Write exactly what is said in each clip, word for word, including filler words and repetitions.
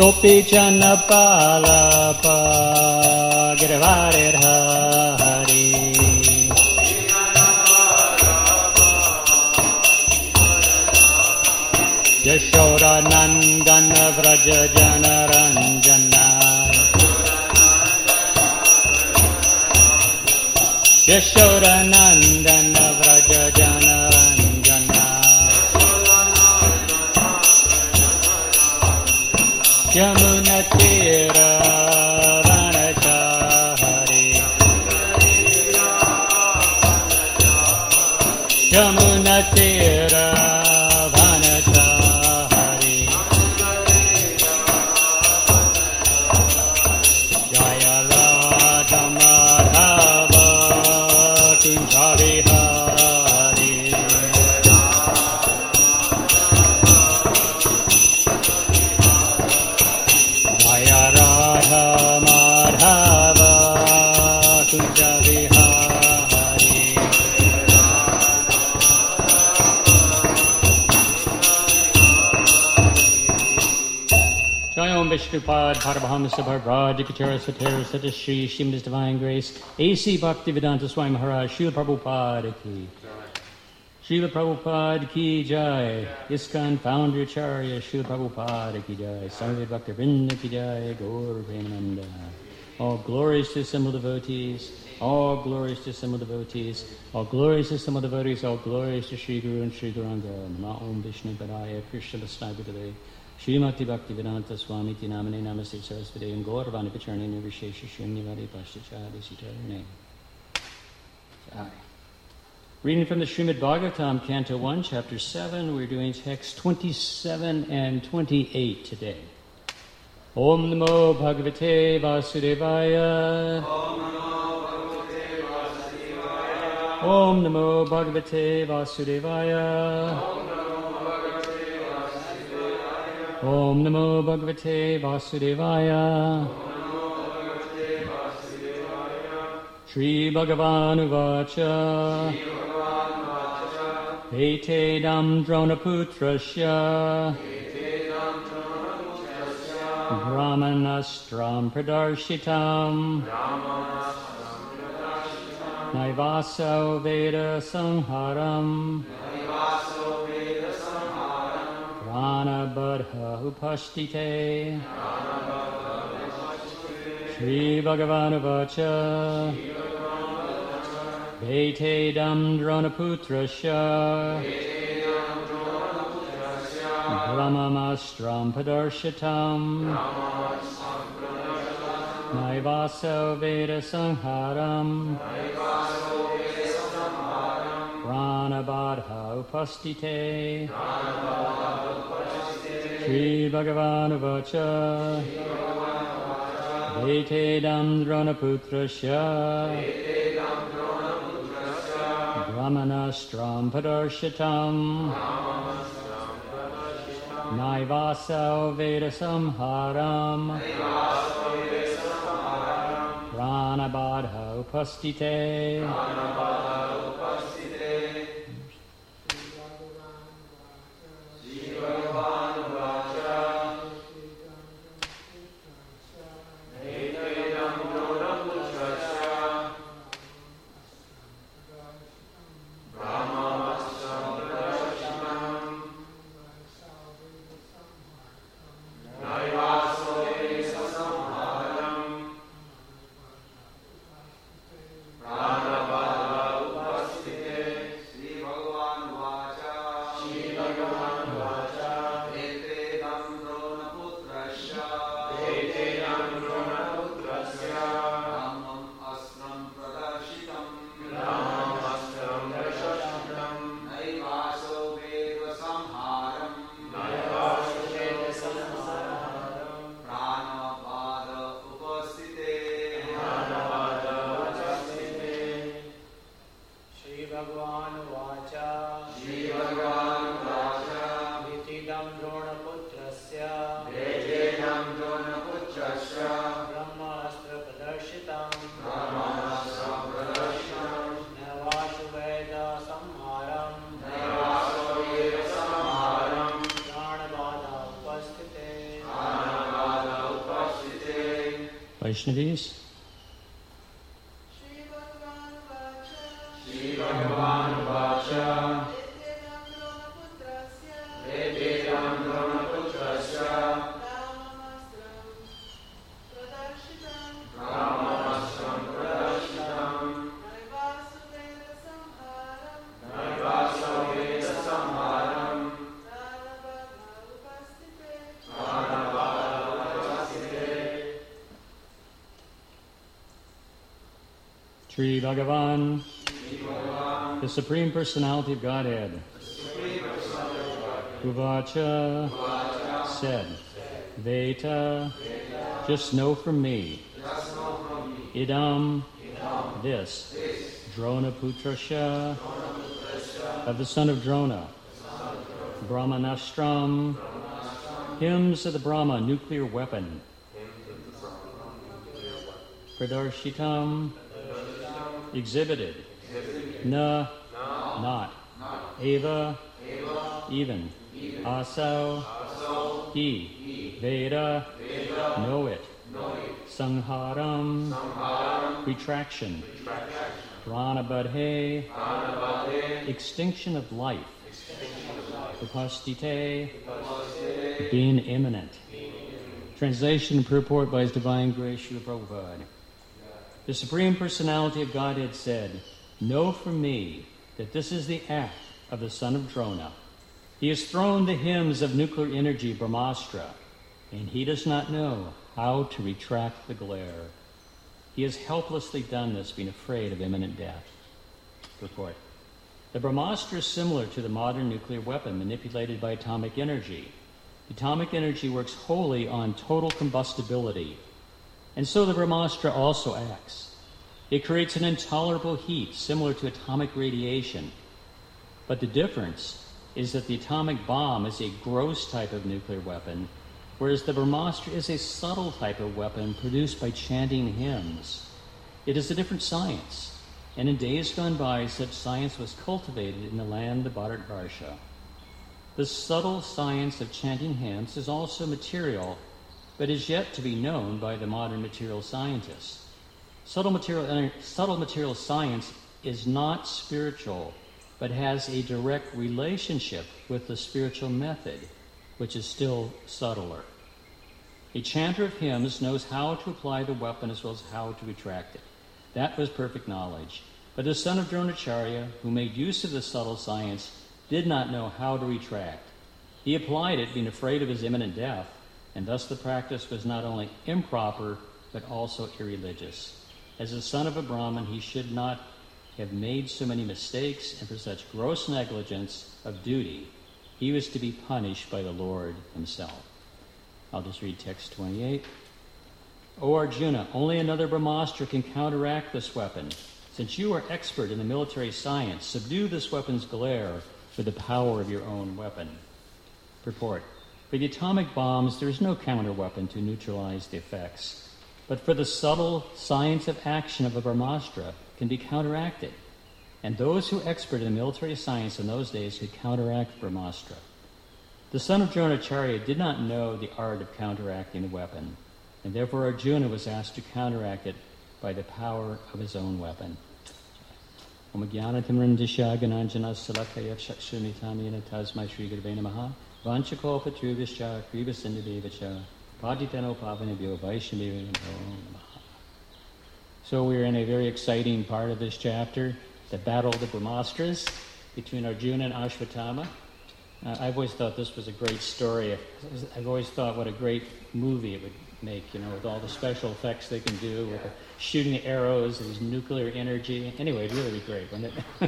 Sopi Chanapalapa Girvarir Hari Yashoda Nandana Vraja Janaranjana Yashoda Nandana Vraja Janaranjana Yamuna Tira Vanachari Yamuna Tira Vanachari Jaya Radha Madhava Kunjari Hari Jaya Radha Madhava Kunjari Hari Jaya Om Vishnupad Paramahamsa Bharbraj Kachara Satara Satashri Shrimad Divine Grace A C Bhaktivedanta Swami Maharaj Srila Prabhupada Ki Srila Prabhupada Ki Jai ISKCON Founder Acharya Srila Prabhupada Ki Jai Sarva Bhaktivinoda Ki Jai Gaur Premananda. All glories to assembled devotees, all glories to assembled devotees, all glories to assembled devotees, all glories to Sri Guru and Sri Gauranga. Nama Om Vishnu Padaya Krishna Vasnavadale Srimati Bhaktivedanta Swami Ti Namane Namaste Sarasvati and Gauravani Pacharni Nirvishesha Shunyavadi Pashtachari Sitarane. Reading from the Srimad Bhagavatam, Canto one, Chapter seven, we're doing text twenty-seven and twenty-eight today. Om Namo Bhagavate Vasudevaya. Om Namo Bhagavate Vasudevaya. Om Namo Bhagavate Vasudevaya. Shri Bhagavan Uvacha. Etedam Dronaputrasya. Brahmanastram Pradarshitam. Naivaso Veda Sangharam. Prana Badha Upashtite. Shri Bhagavan Uvacha. Etedam Dronaputrasya. Brahmamastram Padarshitam. Naivaso Veda Sangharam. Pranabadha Upastite. Shri Bhagavan Uvacha. Etedam Dronaputrasya. Brahmanastram Padarshitam. Naivaso Veda Samharam. Pranabadha Upastite. Pranabadha Vaishnavis. Shri Bhagavan Vacha Vededam Dronaputrasya Ramamastram Pradashitam Naivasa Veda Samharam Shri Bhagavan, the Supreme Personality of Godhead, Uvacha, said, Veta, just know from me, Idam, this, Drona Putrasya, of the son of Drona, Brahmanastram, hymns of the Brahma, nuclear weapon, Pradarshitam, exhibited, na, not, eva, even, asau, he, veda, know it, sangharam, retraction, pranabadhe, extinction of life, upastite, being imminent. Translation and purport by His Divine Grace, Srila Prabhupada. The Supreme Personality of Godhead said, know from me that this is the act of the son of Drona. He has thrown the hymns of nuclear energy, Brahmastra, and he does not know how to retract the glare. He has helplessly done this, being afraid of imminent death. Report. The Brahmastra is similar to the modern nuclear weapon manipulated by atomic energy. Atomic energy works wholly on total combustibility, and so the Brahmastra also acts. It creates an intolerable heat similar to atomic radiation. But the difference is that the atomic bomb is a gross type of nuclear weapon, whereas the Brahmastra is a subtle type of weapon produced by chanting hymns. It is a different science, and in days gone by, such science was cultivated in the land of Bharatvarsha. The subtle science of chanting hymns is also material, but is yet to be known by the modern material scientists. Subtle material, subtle material science is not spiritual, but has a direct relationship with the spiritual method, which is still subtler. A chanter of hymns knows how to apply the weapon as well as how to retract it. That was perfect knowledge. But the son of Dronacharya, who made use of the subtle science, did not know how to retract. He applied it, being afraid of his imminent death, and thus the practice was not only improper, but also irreligious. As the son of a Brahmin, he should not have made so many mistakes, and for such gross negligence of duty, he was to be punished by the Lord himself. I'll just read text twenty-eight. O Arjuna, only another Brahmastra can counteract this weapon. Since you are expert in the military science, subdue this weapon's glare with the power of your own weapon. Purport. For the atomic bombs, there is no counter-weapon to neutralize the effects. But for the subtle science of action of a Brahmastra can be counteracted. And those who expert in military science in those days could counteract Brahmastra. The son of Dronacharya did not know the art of counteracting the weapon, and therefore Arjuna was asked to counteract it by the power of his own weapon. Om Jnanatimrandisha Gananjana Salakaya Chakshunitamina Tasmai Shri Gurve Namaha Vanchakopa Trubhischa Krivasindadevacha Paditano Pavanabhyo Vaishnavyo Namaha. So we're in a very exciting part of this chapter, the Battle of the Brahmastras between Arjuna and Ashwatthama. Uh, I've always thought this was a great story. I've always thought what a great movie it would make, you know, with all the special effects they can do, with the shooting the arrows and nuclear energy. Anyway, it'd really be great, wouldn't it?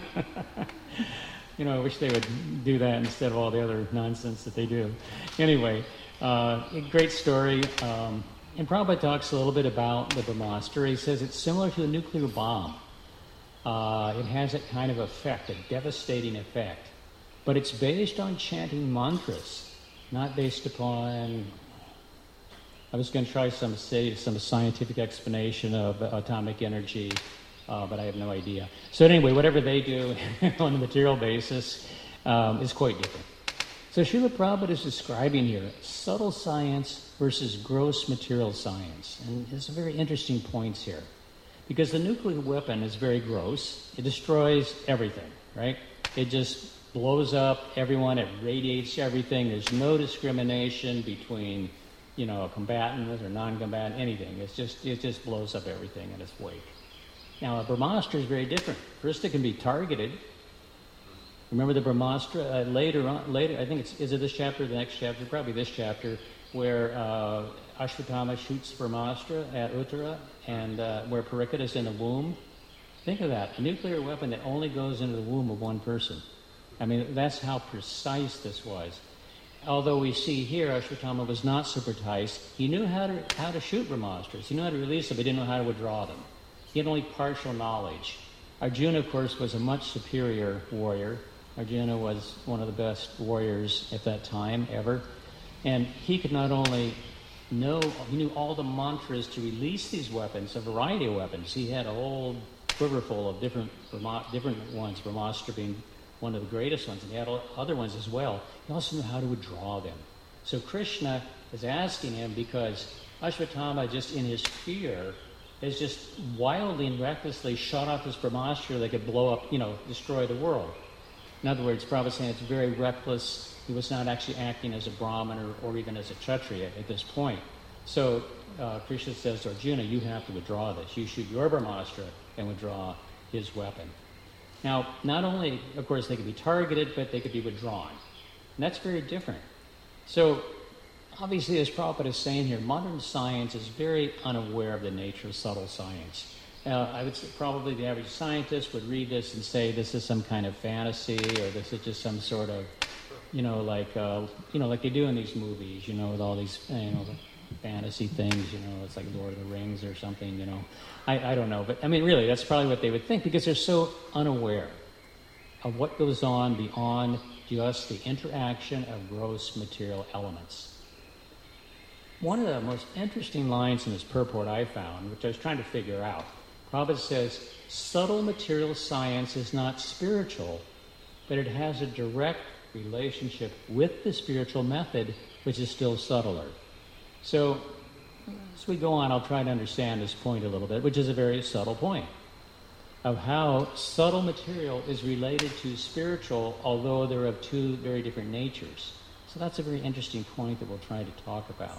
You know, I wish they would do that instead of all the other nonsense that they do. Anyway, uh, a great story. Um, and Prabhupada talks a little bit about the Brahmastra. He says it's similar to a nuclear bomb. Uh, it has that kind of effect, a devastating effect. But it's based on chanting mantras, not based upon... I was going to try some say some scientific explanation of atomic energy, uh, but I have no idea. So anyway, whatever they do on the material basis um, is quite different. So Srila Prabhupada is describing here subtle science versus gross material science. And there's some very interesting points here. Because the nuclear weapon is very gross. It destroys everything, right? It just blows up everyone. It radiates everything. There's no discrimination between, you know, combatant or non-combatant, anything. It's just, it just blows up everything in its wake. Now, a Brahmastra is very different. First, it can be targeted. Remember the Brahmastra uh, later on, later, I think it's, is it this chapter or the next chapter? Probably this chapter, where uh, Ashwatthama shoots Brahmastra at Uttara, and uh, where Parikshita is in the womb. Think of that, a nuclear weapon that only goes into the womb of one person. I mean, that's how precise this was. Although we see here Ashwatthama was not so precise, he knew how to, how to shoot Brahmastras. He knew how to release them, but he didn't know how to withdraw them. He had only partial knowledge. Arjuna, of course, was a much superior warrior. Arjuna was one of the best warriors at that time ever. And he could not only know, he knew all the mantras to release these weapons, a variety of weapons. He had a whole quiver full of different different ones, Brahmastra being one of the greatest ones, and he had other ones as well. He also knew how to withdraw them. So Krishna is asking him because Ashwatthama, just in his fear, has just wildly and recklessly shot off this Brahmastra that could blow up, you know, destroy the world. In other words, Prabhupada is saying it's very reckless. He was not actually acting as a Brahmin or, or even as a Kshatriya at this point. So uh, Krishna says to Arjuna, you have to withdraw this. You shoot your Brahmastra and withdraw his weapon. Now, not only, of course, they could be targeted, but they could be withdrawn. And that's very different. So, obviously, as Prabhupada is saying here, modern science is very unaware of the nature of subtle science. Uh, I would say probably the average scientist would read this and say this is some kind of fantasy, or this is just some sort of, you know, like, uh, you know, like they do in these movies, you know, with all these, you know, fantasy things, you know, it's like Lord of the Rings or something, you know. I, I don't know, but I mean, really, that's probably what they would think because they're so unaware of what goes on beyond just the interaction of gross material elements. One of the most interesting lines in this purport I found, which I was trying to figure out, Prabhupada says, subtle material science is not spiritual, but it has a direct relationship with the spiritual method, which is still subtler. So, as we go on, I'll try to understand this point a little bit, which is a very subtle point of how subtle material is related to spiritual, although they're of two very different natures. So that's a very interesting point that we'll try to talk about.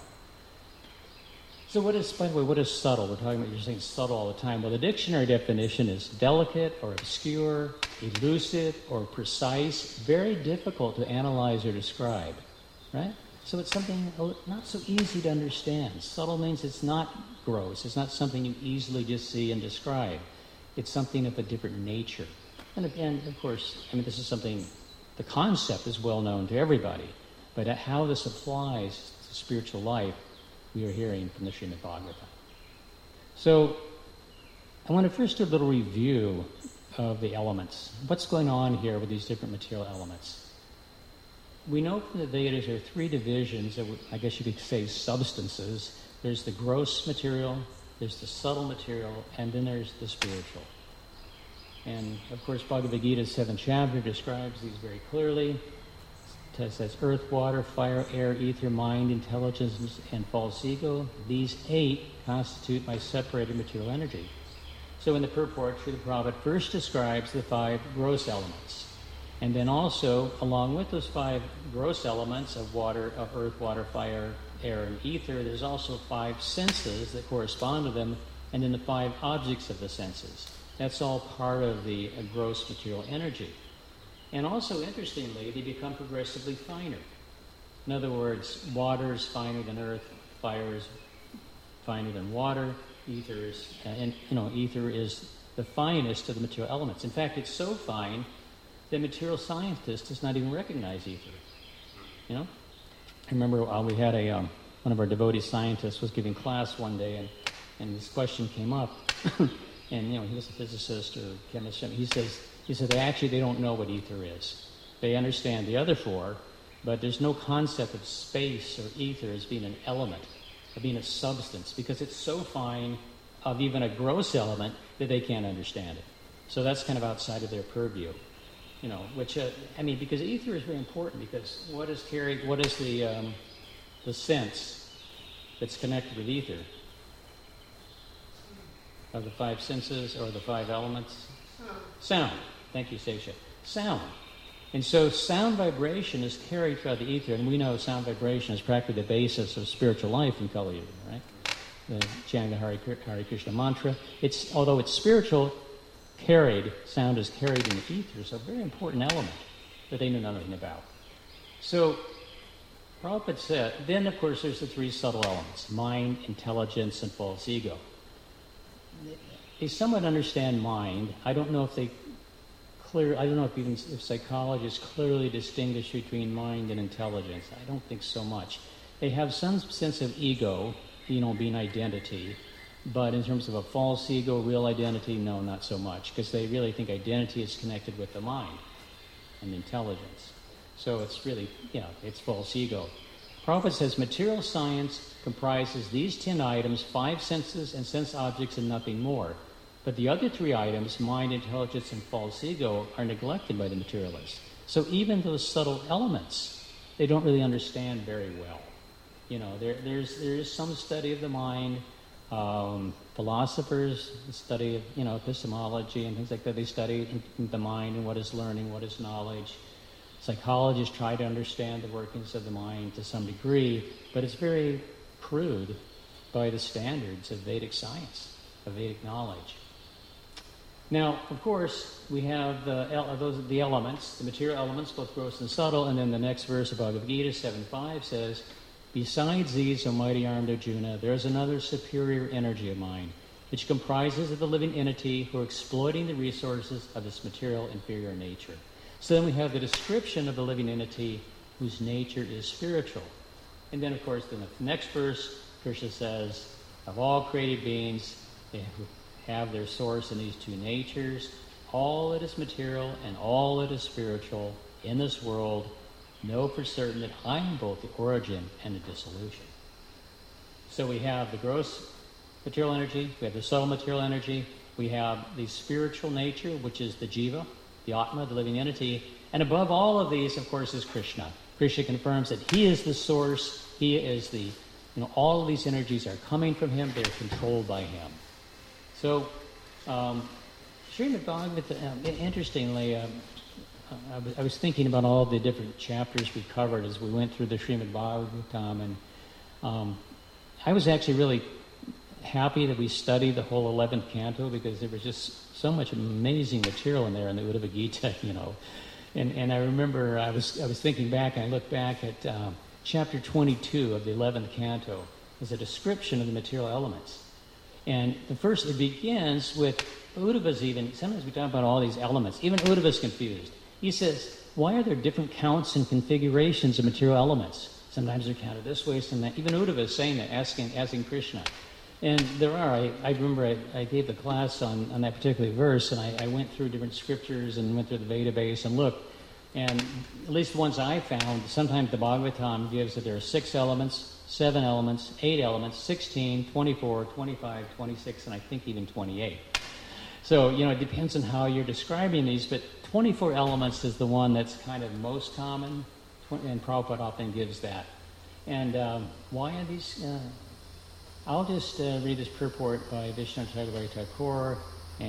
So what is, by the way, what is subtle? We're talking about, you're saying subtle all the time. Well, the dictionary definition is delicate or obscure, elusive or precise, very difficult to analyze or describe, right? So it's something not so easy to understand. Subtle means it's not gross. It's not something you easily just see and describe. It's something of a different nature. And again, of course, I mean, this is something, the concept is well known to everybody, but how this applies to spiritual life, we are hearing from the Srimad Bhagavatam. So I want to first do a little review of the elements. What's going on here with these different material elements? We know from the Vedas there are three divisions of, I guess you could say, substances. There's the gross material, there's the subtle material, and then there's the spiritual. And, of course, Bhagavad Gita's seventh chapter describes these very clearly. It says earth, water, fire, air, ether, mind, intelligence, and false ego. These eight constitute my separated material energy. So in the purport, Srila Prabhupada first describes the five gross elements. And then also, along with those five gross elements of water, of earth, water, fire, air, and ether, there's also five senses that correspond to them, and then the five objects of the senses. That's all part of the uh, gross material energy. And also, interestingly, they become progressively finer. In other words, water is finer than earth, fire is finer than water, ether is, uh, and you know, ether is the finest of the material elements. In fact, it's so fine that material scientist does not even recognize ether. You know, I remember uh, we had a um, one of our devotee scientists was giving class one day, and and this question came up, and you know, he was a physicist or chemist. He says. He said, they actually, they don't know what ether is. They understand the other four, but there's no concept of space or ether as being an element, of being a substance, because it's so fine of even a gross element that they can't understand it. So that's kind of outside of their purview. You know, which, uh, I mean, because ether is very important, because what is carried, what is the, um, the sense that's connected with ether? Of the five senses or the five elements? Sound. Thank you, Seisha. Sound. And so sound vibration is carried throughout the ether, and we know sound vibration is practically the basis of spiritual life in Kali Yuga, right? The chanting the Hare, Hare Krishna mantra. It's, although it's spiritual, carried, sound is carried in the ether, so a very important element that they knew nothing about. So, Prabhupada said, then of course there's the three subtle elements, mind, intelligence, and false ego. They somewhat understand mind. I don't know if they clear, I don't know if even if psychologists clearly distinguish between mind and intelligence. I don't think so much. They have some sense of ego, you know, being identity, but in terms of a false ego, real identity, no, not so much, because they really think identity is connected with the mind and intelligence. So it's really, you know, it's false ego. Prabhupada says material science comprises these ten items, five senses and sense objects, and nothing more. But the other three items, mind, intelligence, and false ego, are neglected by the materialists. So even those subtle elements, they don't really understand very well. You know, there, there's there is some study of the mind. Um, philosophers study, you know, epistemology and things like that. They study the mind and what is learning, what is knowledge. Psychologists try to understand the workings of the mind to some degree, but it's very crude by the standards of Vedic science, of Vedic knowledge. Now, of course, we have the, those the elements, the material elements, both gross and subtle, and then the next verse of Bhagavad Gita seven five says, besides these, O mighty armed Arjuna, there is another superior energy of mind, which comprises of the living entity who are exploiting the resources of this material inferior nature. So then we have the description of the living entity whose nature is spiritual. And then, of course, in the next verse, Krishna says, of all created beings, they have their source in these two natures. All that is material and all that is spiritual in this world, know for certain that I am both the origin and the dissolution. So we have the gross material energy, we have the subtle material energy, we have the spiritual nature, which is the jiva, the atma, the living entity, and above all of these, of course, is Krishna. Krishna confirms that he is the source, he is the, you know, all of these energies are coming from him, they're controlled by him. So, um, Srimad Bhagavatam, uh, interestingly, um, I, was, I was thinking about all the different chapters we covered as we went through the Srimad Bhagavatam, and um, I was actually really happy that we studied the whole eleventh canto, because there was just so much amazing material in there in the Uddhava Gita, you know. And and I remember I was I was thinking back, and I looked back at um, chapter twenty-two of the eleventh canto as a description of the material elements. And the first, it begins with Uddhava's even, sometimes we talk about all these elements, even Uddhava's confused. He says, why are there different counts and configurations of material elements? Sometimes they're counted this way, sometimes, even Uddhava is saying that, asking, asking Krishna. And there are, I, I remember I, I gave the class on, on that particular verse, and I, I went through different scriptures and went through the Veda base and looked, and at least the ones I found, sometimes the Bhagavatam gives that there are six elements, seven elements, eight elements, sixteen, twenty-four, twenty-five, twenty-six, and I think even twenty-eight. So, you know, it depends on how you're describing these, but twenty-four elements is the one that's kind of most common, and Prabhupada often gives that. And um, why are these... Uh, I'll just uh, read this purport by Vishnu Chakravarti Thakur,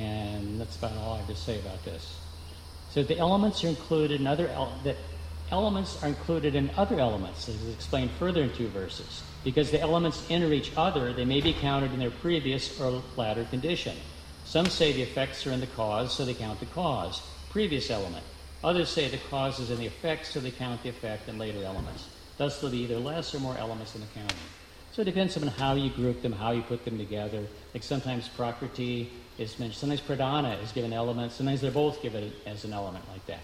and that's about all I have to say about this. So the elements are included in other el- that elements are included in other elements, as is explained further in two verses. Because the elements enter each other, they may be counted in their previous or latter condition. Some say the effects are in the cause, so they count the cause, previous element. Others say the cause is in the effects, so they count the effect and later elements. Thus there'll be either less or more elements in the counting. So it depends on how you group them, how you put them together. Like sometimes Prakriti is mentioned, sometimes Pradhana is given elements, sometimes they're both given as an element like that.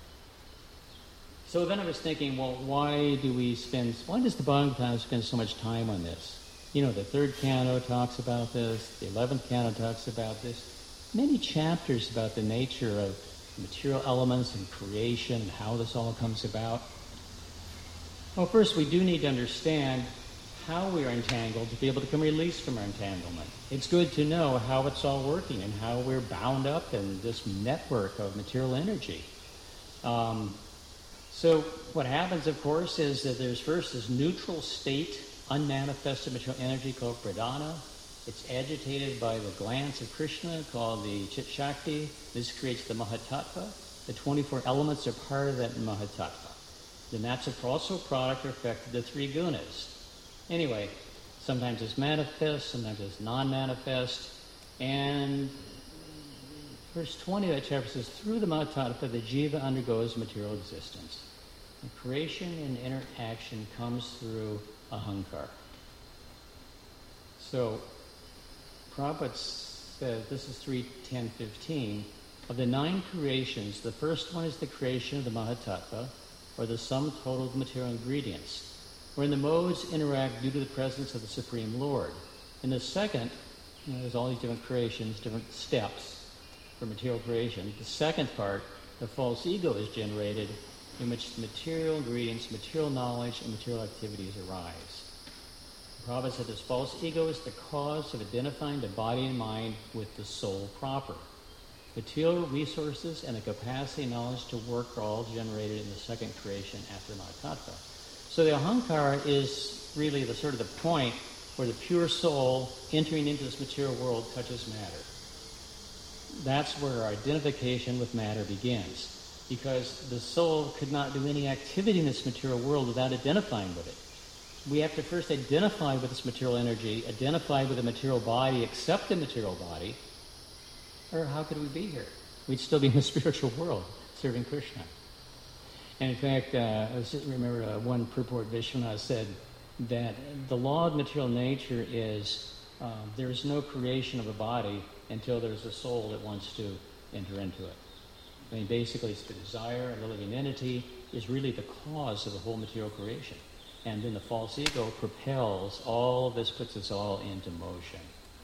So then I was thinking, well, why do we spend, why does the Bhagavatam spend so much time on this? You know, the third canto talks about this, the eleventh canto talks about this. Many chapters about the nature of material elements and creation and how this all comes about. Well, first we do need to understand how we are entangled to be able to become released from our entanglement. It's good to know how it's all working and how we're bound up in this network of material energy. Um, so what happens, of course, is that there's first this neutral state, unmanifested material energy called pradhana. It's agitated by the glance of Krishna called the Chit Shakti. This creates the Mahatattva. The twenty-four elements are part of that Mahatattva. Then that's also a product or effect of the three gunas. Anyway, sometimes it's manifest, sometimes it's non-manifest. And verse twenty of that chapter says, through the Mahatattva, the jiva undergoes material existence. The creation and interaction comes through ahankara. So, Prabhupada says, this is three ten fifteen, of the nine creations, the first one is the creation of the Mahatattva, or the sum total of material ingredients, wherein the modes interact due to the presence of the Supreme Lord. In the second, you know, there's all these different creations, different steps for material creation. The second part, the false ego is generated, in which the material ingredients, material knowledge, and material activities arise. Prabhupada said this false ego is the cause of identifying the body and mind with the soul proper. Material resources and the capacity and knowledge to work are all generated in the second creation after Mahatattva. So the ahankara is really the sort of the point where the pure soul entering into this material world touches matter. That's where our identification with matter begins, because the soul could not do any activity in this material world without identifying with it. We have to first identify with this material energy, identify with the material body, accept the material body, or how could we be here? We'd still be in the spiritual world, serving Krishna. And in fact, uh, I just remember uh, one purport Vishwanath said that the law of material nature is um, there is no creation of a body until there's a soul that wants to enter into it. I mean, basically, it's the desire of the living entity is really the cause of the whole material creation. And then the false ego propels all of this, puts us all into motion.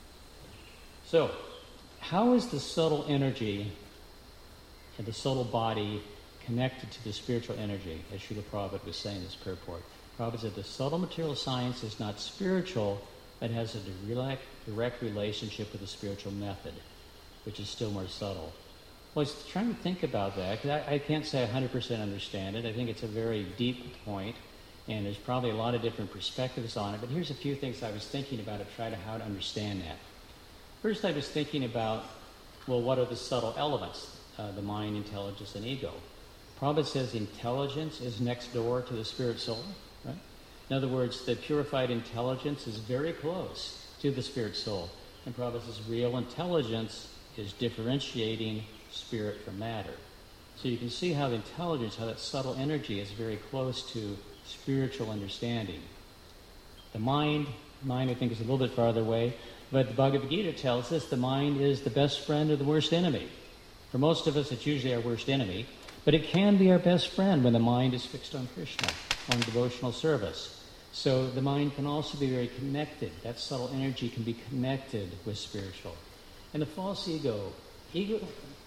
So, how is the subtle energy and the subtle body connected to the spiritual energy, as Srila Prabhupada was saying in this purport? Prabhupada said the subtle material science is not spiritual, but has a direct, direct relationship with the spiritual method, which is still more subtle. Well, I was trying to think about that, because I, I can't say I one hundred percent understand it. I think it's a very deep point, and there's probably a lot of different perspectives on it, but here's a few things I was thinking about to try to how to understand that. First, I was thinking about, well, what are the subtle elements? Uh, the mind, intelligence, and ego. Prabhupada says intelligence is next door to the spirit soul, right? In other words, the purified intelligence is very close to the spirit soul. And Prabhupada says real intelligence is differentiating spirit from matter. So you can see how the intelligence, how that subtle energy is very close to spiritual understanding. The mind, mind I think is a little bit farther away, but the Bhagavad Gita tells us the mind is the best friend or the worst enemy. For most of us, it's usually our worst enemy, but it can be our best friend when the mind is fixed on Krishna, on devotional service. So the mind can also be very connected. That subtle energy can be connected with spiritual. And the false ego, ego,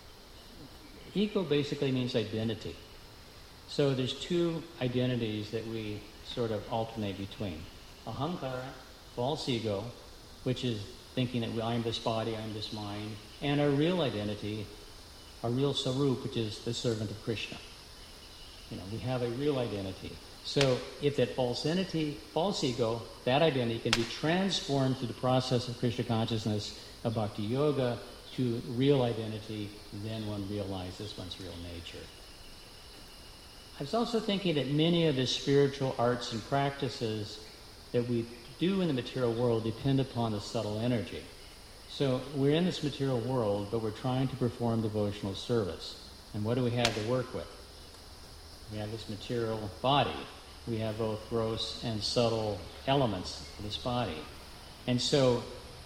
ego basically means identity. So there's two identities that we sort of alternate between. Ahankara, false ego, which is thinking that I'm this body, I'm this mind, and our real identity, our real sarup, which is the servant of Krishna. You know, we have a real identity. So if that false entity, false ego, that identity can be transformed through the process of Krishna consciousness, of bhakti yoga, to real identity, then one realizes one's real nature. I was also thinking that many of the spiritual arts and practices that we do in the material world depend upon the subtle energy. So we're in this material world, but we're trying to perform devotional service. And what do we have to work with? We have this material body. We have both gross and subtle elements of this body. And so,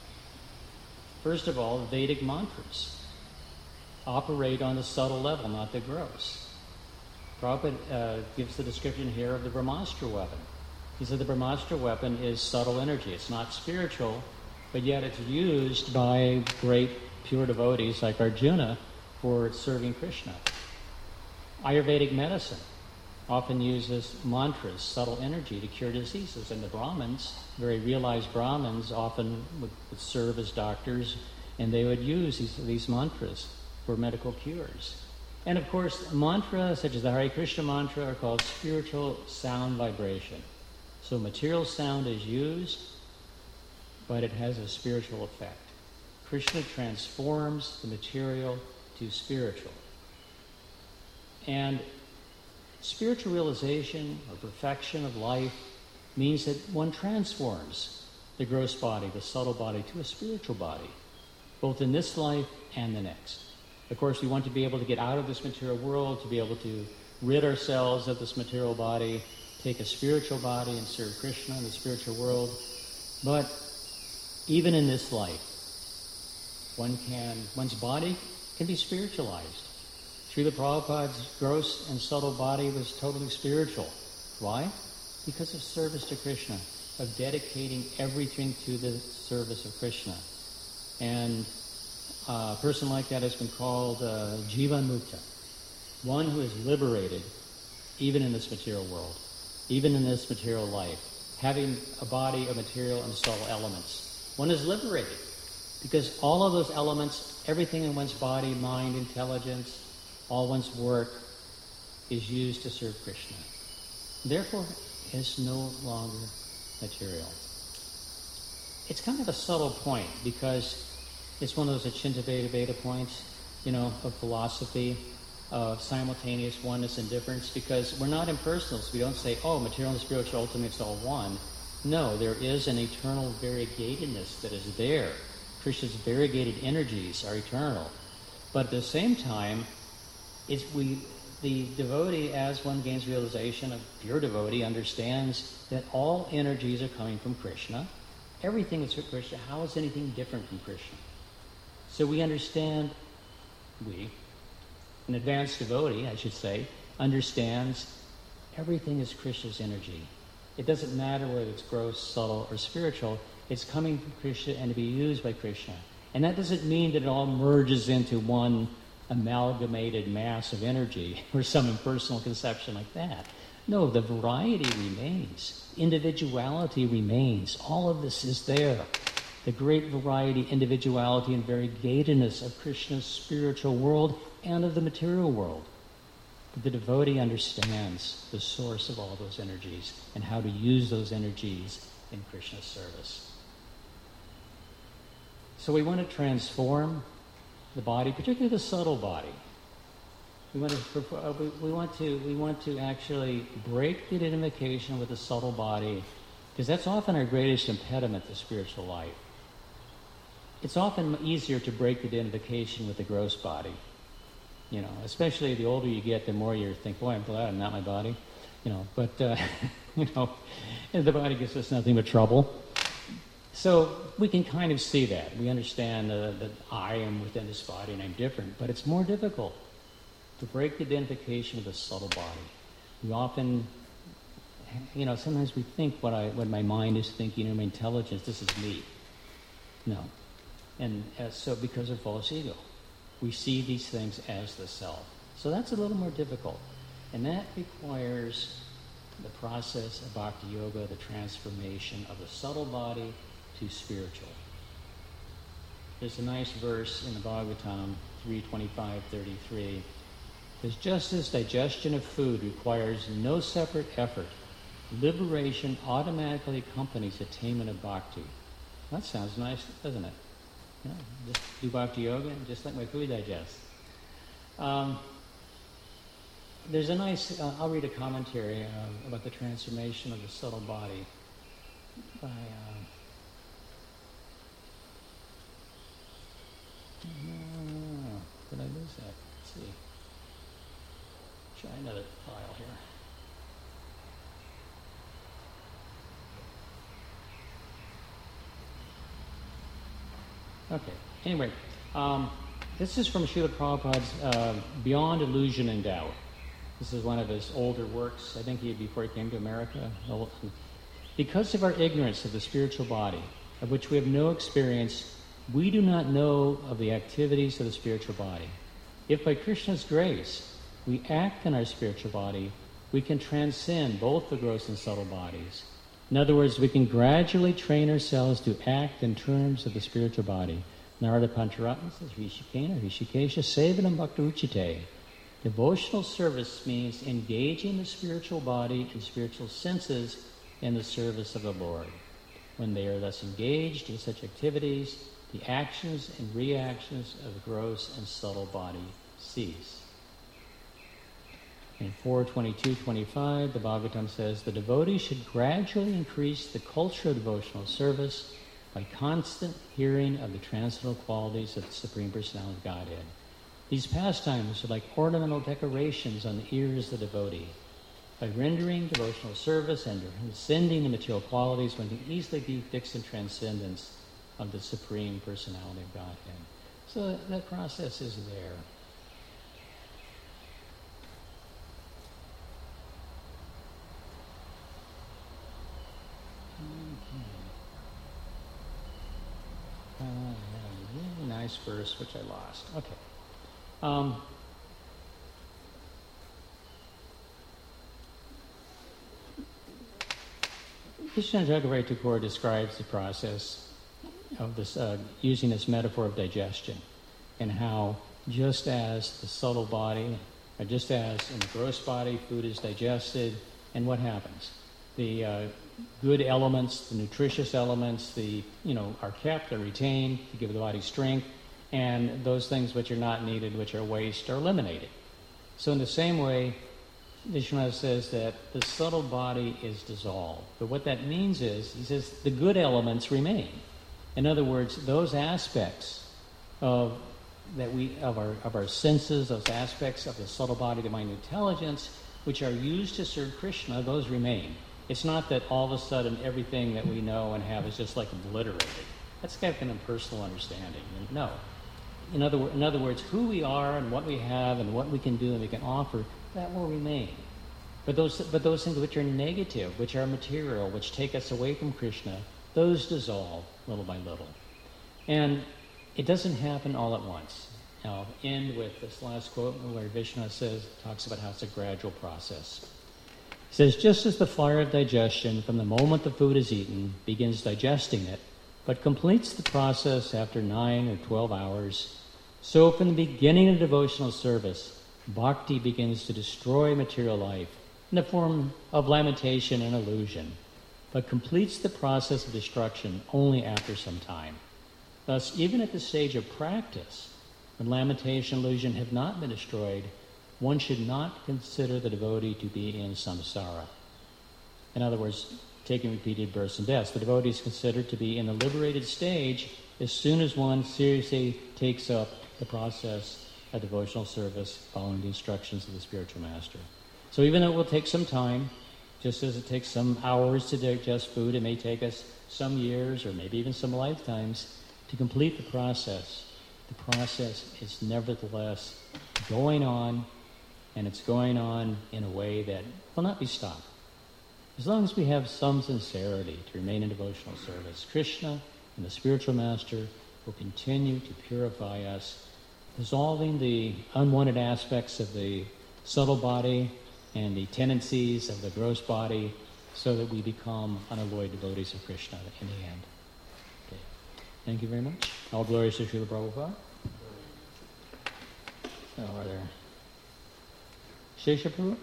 first of all, Vedic mantras operate on the subtle level, not the gross. Prabhupada uh, gives the description here of the Brahmastra weapon. He said the Brahmastra weapon is subtle energy. It's not spiritual, but yet it's used by great pure devotees like Arjuna for serving Krishna. Ayurvedic medicine often uses mantras, subtle energy, to cure diseases. And the Brahmins, very realized Brahmins, often would, would serve as doctors, and they would use these, these mantras for medical cures. And of course, mantras such as the Hare Krishna mantra are called spiritual sound vibration. So material sound is used, but it has a spiritual effect. Krishna transforms the material to spiritual. And spiritual realization or perfection of life means that one transforms the gross body, the subtle body, to a spiritual body, both in this life and the next. Of course, we want to be able to get out of this material world, to be able to rid ourselves of this material body, take a spiritual body and serve Krishna in the spiritual world. But even in this life, one can, one's body can be spiritualized. Srila Prabhupada's gross and subtle body was totally spiritual. Why? Because of service to Krishna, of dedicating everything to the service of Krishna. And a person like that has been called uh, Jivan Mukta, one who is liberated even in this material world, even in this material life, having a body of material and subtle elements. One is liberated because all of those elements, everything in one's body, mind, intelligence, all one's work is used to serve Krishna. Therefore, it's no longer material. It's kind of a subtle point because it's one of those Achinta Veda Veda points, you know, of philosophy, of simultaneous oneness and difference, because we're not impersonals. We don't say, oh, material and spiritual, ultimately it's all one. No, there is an eternal variegatedness that is there. Krishna's variegated energies are eternal. But at the same time, it's we the devotee, as one gains realization, a pure devotee understands that all energies are coming from Krishna. Everything is from Krishna. How is anything different from Krishna? So we understand, we, an advanced devotee, I should say, understands everything is Krishna's energy. It doesn't matter whether it's gross, subtle, or spiritual. It's coming from Krishna and to be used by Krishna. And that doesn't mean that it all merges into one amalgamated mass of energy or some impersonal conception like that. No, the variety remains. Individuality remains. All of this is there. The great variety, individuality, and variegatedness of Krishna's spiritual world and of the material world. But the devotee understands the source of all those energies and how to use those energies in Krishna's service. So we want to transform the body, particularly the subtle body. We want to, uh, we, we want to, we want to actually break the identification with the subtle body, because that's often our greatest impediment to spiritual life. It's often easier to break the identification with the gross body. You know, especially the older you get, the more you think, boy, I'm glad I'm not my body. You know, but, uh, you know, and the body gives us nothing but trouble. So we can kind of see that. We understand uh, that I am within this body and I'm different, but it's more difficult to break the identification with the subtle body. We often, you know, sometimes we think what I, what my mind is thinking, or my intelligence, this is me. No. And uh, so because of false ego, we see these things as the self. So that's a little more difficult. And that requires the process of bhakti yoga, the transformation of the subtle body to spiritual. There's a nice verse in the Bhagavatam, three twenty-five thirty-three. Because just as digestion of food requires no separate effort, liberation automatically accompanies attainment of bhakti. That sounds nice, doesn't it? You know, just do bhakti yoga and just let my food digest. Um, there's a nice, uh, I'll read a commentary uh, about the transformation of the subtle body by, uh, no, did I lose that? Let's see. Try another file here. Okay. Anyway, um, this is from Srila Prabhupada's uh, Beyond Illusion and Doubt. This is one of his older works. I think he before he came to America. Because of our ignorance of the spiritual body, of which we have no experience, we do not know of the activities of the spiritual body. If by Krishna's grace we act in our spiritual body, we can transcend both the gross and subtle bodies. In other words, we can gradually train ourselves to act in terms of the spiritual body. Narada Pancharatna says, Rishikena, Rishikesha, Sevanam Bhakta Uchite. Devotional service means engaging the spiritual body and spiritual senses in the service of the Lord. When they are thus engaged in such activities, the actions and reactions of the gross and subtle body cease. In four twenty-two twenty-five, the Bhagavatam says, the devotee should gradually increase the culture of devotional service by constant hearing of the transcendental qualities of the Supreme Personality of Godhead. These pastimes are like ornamental decorations on the ears of the devotee. By rendering devotional service and transcending the material qualities, one can easily be fixed in transcendence of the Supreme Personality of Godhead. So that, that process is there. Okay. Uh, I had a really nice verse which I lost. Okay. Um, Krishna Jagarai Thakur describes the process of this, uh, using this metaphor of digestion, and how just as the subtle body, or just as in the gross body, food is digested, and what happens? The uh, good elements, the nutritious elements, the you know are kept, are retained to give the body strength, and those things which are not needed, which are waste, are eliminated. So in the same way, Vishwanath says that the subtle body is dissolved. But what that means is, he says, the good elements remain. In other words, those aspects of that we of our of our senses, those aspects of the subtle body, the mind intelligence, which are used to serve Krishna, those remain. It's not that all of a sudden everything that we know and have is just like obliterated. That's kind of an impersonal understanding. No. In other, in other words, who we are and what we have and what we can do and we can offer, that will remain. But those, but those things which are negative, which are material, which take us away from Krishna, those dissolve little by little. And it doesn't happen all at once. Now, I'll end with this last quote where Vishnu says, talks about how it's a gradual process. He says, just as the fire of digestion from the moment the food is eaten begins digesting it, but completes the process after nine or twelve hours, so from the beginning of devotional service, bhakti begins to destroy material life in the form of lamentation and illusion, but completes the process of destruction only after some time. Thus, even at the stage of practice, when lamentation and illusion have not been destroyed, one should not consider the devotee to be in samsara. In other words, taking repeated births and deaths. The devotee is considered to be in the liberated stage as soon as one seriously takes up the process of devotional service following the instructions of the spiritual master. So even though it will take some time, just as it takes some hours to digest food, it may take us some years or maybe even some lifetimes to complete the process. The process is nevertheless going on, and it's going on in a way that will not be stopped. As long as we have some sincerity to remain in devotional service, Krishna and the spiritual master will continue to purify us, dissolving the unwanted aspects of the subtle body and the tendencies of the gross body so that we become unalloyed devotees of Krishna in the end. Okay. Thank you very much. All glories to Srila Prabhupada. So are there Shesha Prabhu?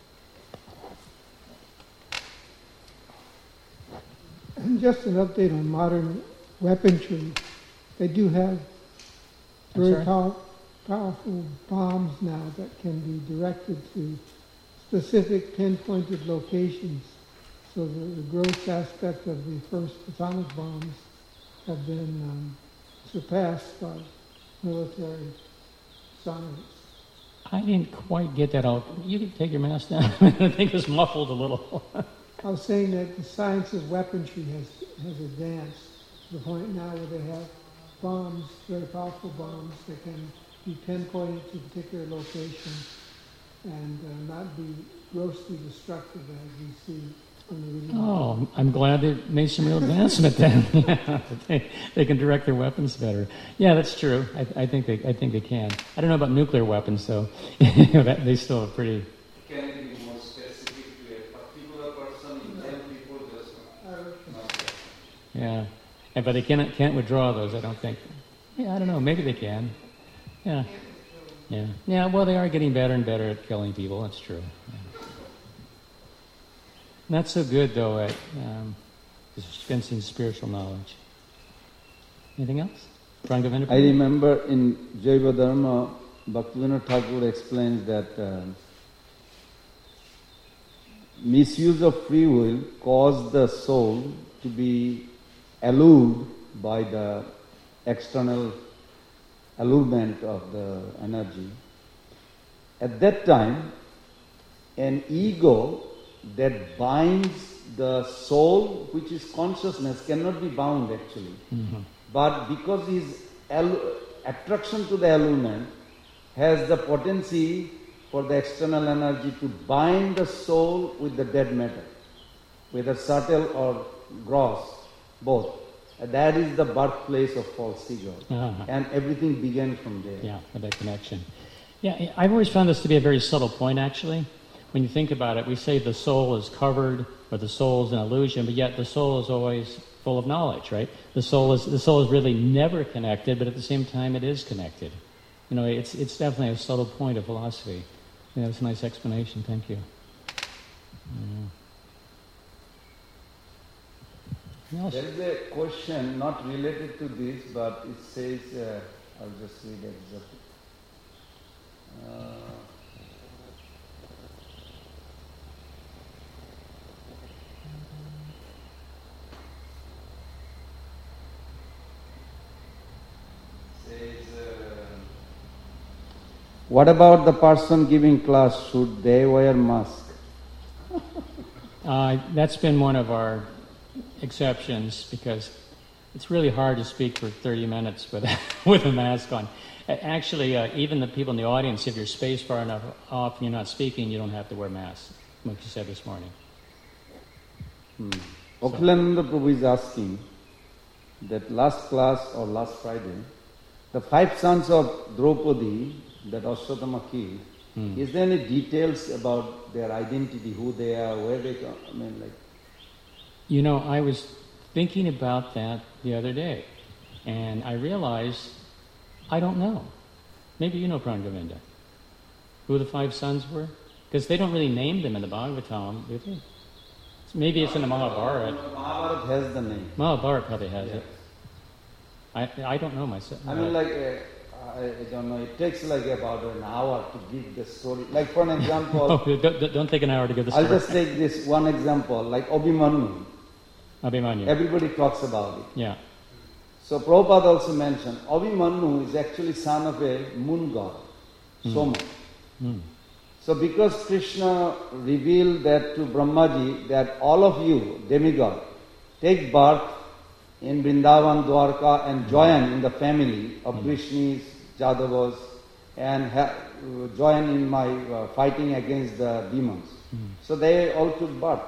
Just an update on modern weaponry. They do have very pow- powerful bombs now that can be directed to specific pinpointed locations. So the, the gross aspect of the first atomic bombs have been um, surpassed by military science. I didn't quite get that out. You can take your mask down. I think it was muffled a little. I was saying that the science of weaponry has has advanced to the point now where they have bombs, very powerful bombs that can be pinpointed to a particular location and uh, not be grossly destructive as we see on the video. Oh, I'm glad they made some real advancement then. Yeah, they, they can direct their weapons better. Yeah, that's true. I, I think they I think they can. I don't know about nuclear weapons, though. They still are pretty. Can it be more specific to a particular person, ten people, just not? Yeah, and, but they can't can't withdraw those. I don't think. Yeah, I don't know. Maybe they can. Yeah. Yeah. Yeah, well, they are getting better and better at killing people. That's true. Yeah. Not so good, though, at um, dispensing spiritual knowledge. Anything else? I remember in Jaiva Dharma, Bhaktivinoda Thakur explains that uh, misuse of free will caused the soul to be allured by the external allurement of the energy. At that time, an ego that binds the soul, which is consciousness, cannot be bound actually. Mm-hmm. But because his allu- attraction to the allurement has the potency for the external energy to bind the soul with the dead matter, whether subtle or gross, both. That is the birthplace of false ego. Uh-huh. And everything began from there. Yeah, with that connection. Yeah, I've always found this to be a very subtle point, actually. When you think about it, we say the soul is covered, or the soul is an illusion, but yet the soul is always full of knowledge, right? The soul is the soul is really never connected, but at the same time it is connected. You know, it's it's definitely a subtle point of philosophy. Yeah, that's a nice explanation. Thank you. Yeah. There is a question not related to this, but it says, uh, I'll just read it exactly. Uh, says, uh, what about the person giving class? Should they wear mask? uh, that's been one of our exceptions, because it's really hard to speak for thirty minutes with with a mask on. Actually, uh, even the people in the audience, if you're spaced far enough off and you're not speaking, you don't have to wear masks, like you said this morning. Hmm. So. Akhilananda Prabhu is asking that last class or last Friday, the five sons of Draupadi that Ashwatthama killed, hmm. is there any details about their identity, who they are, where they come? I mean, like. You know, I was thinking about that the other day, and I realized I don't know. Maybe you know, Prangavinda, who the five sons were? Because they don't really name them in the Bhagavatam, do they? So maybe it's in the Mahabharata. Mahabharata has the name. Mahabharata probably has yes. it. I I don't know myself. I mean, like, uh, I, I don't know, it takes like about an hour to give the story. Like, for an example... oh, don't, don't take an hour to give the story. I'll just take this one example, like Abhimanyu. Abhimanyu. Everybody talks about it. Yeah. So Prabhupada also mentioned, Abhimanyu is actually son of a moon god, mm. Soma. Mm. So because Krishna revealed that to Brahmaji, that all of you, demigod, take birth in Vrindavan, Dwarka, and join in the family of mm. Vrishnis, Jadavas, and ha- join in my uh, fighting against the demons. Mm. So they all took birth.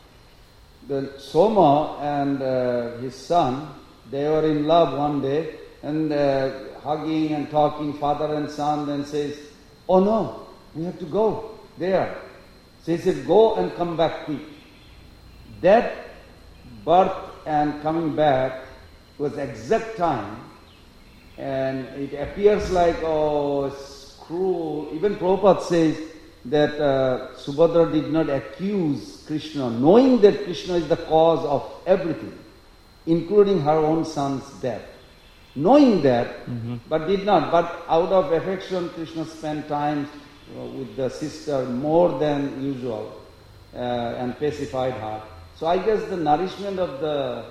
The Soma and uh, his son, they were in love one day, and uh, hugging and talking, father and son, then says, oh no, we have to go there. So he said, go and come back quick. That birth and coming back was exact time, and it appears like, oh, it's cruel. Even Prabhupada says that uh, Subhadra did not accuse Krishna, knowing that Krishna is the cause of everything, including her own son's death. Knowing that, mm-hmm. but did not. But out of affection, Krishna spent time uh, with the sister more than usual uh, and pacified her. So I guess the nourishment of the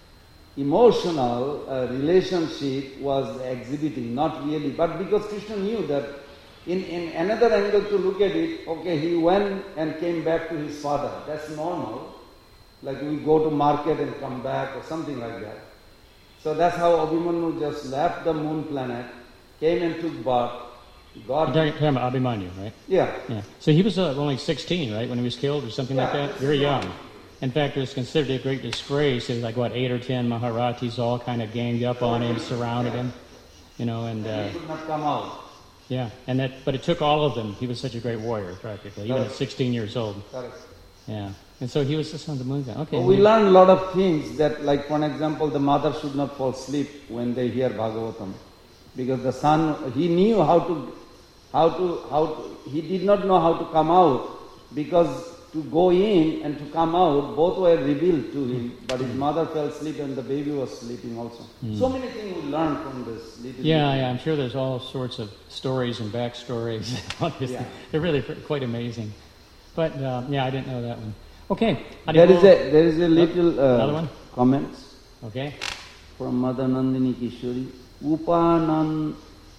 emotional uh, relationship was exhibiting, not really, but because Krishna knew that in, in another angle to look at it, okay, he went and came back to his father. That's normal. Like we go to market and come back or something like that. So that's how Abhimanyu just left the moon planet, came and took birth. God. You're talking about Abhimanyu, right? Yeah. Yeah. So he was uh, only sixteen, right, when he was killed or something yeah, like that? Very young. young. In fact, it was considered a great disgrace. It was like, what, eight or ten Maharatis all kind of ganged up on him, surrounded yeah. him, you know, and... Uh, he could not come out. Yeah, and that, but it took all of them. He was such a great warrior, practically, even at sixteen years old. Correct. Yeah. And so he was the son of the moon god. Okay. Well, we learn a lot of things that, like, for example, the mother should not fall asleep when they hear Bhagavatam. Because the son, he knew how to how to, how to, he did not know how to come out, because to go in and to come out, both were revealed to him, but his mother fell asleep and the baby was sleeping also. Mm. So many things we learn from this. Little yeah, little yeah, I'm sure there's all sorts of stories and backstories. yeah. They're really quite amazing. But uh, yeah, I didn't know that one. Okay. There is a there is a little uh, another one? comments. Okay. From Mother Nandini Kishori. Upanan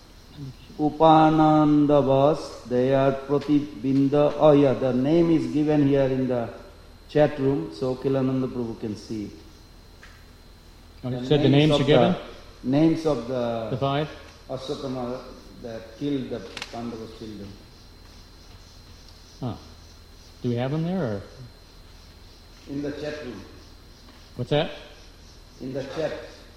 Upanandavas, they are Pratibinda. Oh yeah, the name is given here in the chat room, so Kilananda Prabhu can see it. Oh, you said the names are given? The, names of the, the five? Aswatthama that killed the Pandavas children. Huh. Do we have them there, or? In the chat room. What's that? In the chat.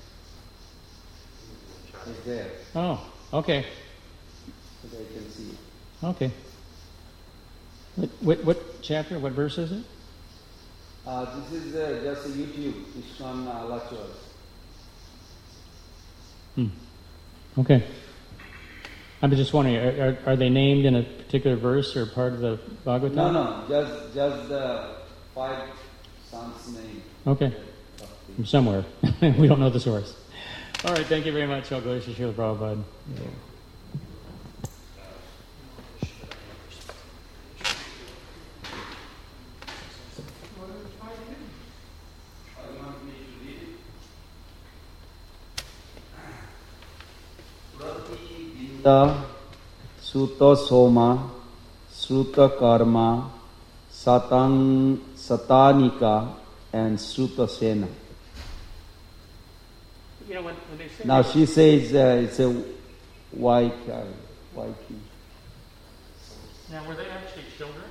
It's there. Oh, okay. So that I can see it. Okay. What, what, what chapter, what verse is it? Uh, this is uh, just a YouTube. It's on uh, Lachwar. Hmm. Okay. I'm just wondering, are, are, are they named in a particular verse or part of the Bhagavatam? No, no, just just the five sons' name. Okay. From somewhere. We don't know the source. All right, thank you very much. I'll go to Srila Prabhupada. Yeah. Sutta Soma, Sutta Karma, Satang Satanika, and Sutta Sena. You know, when, when they say now she says uh, it's a white, uh, white. Now, were they actually children?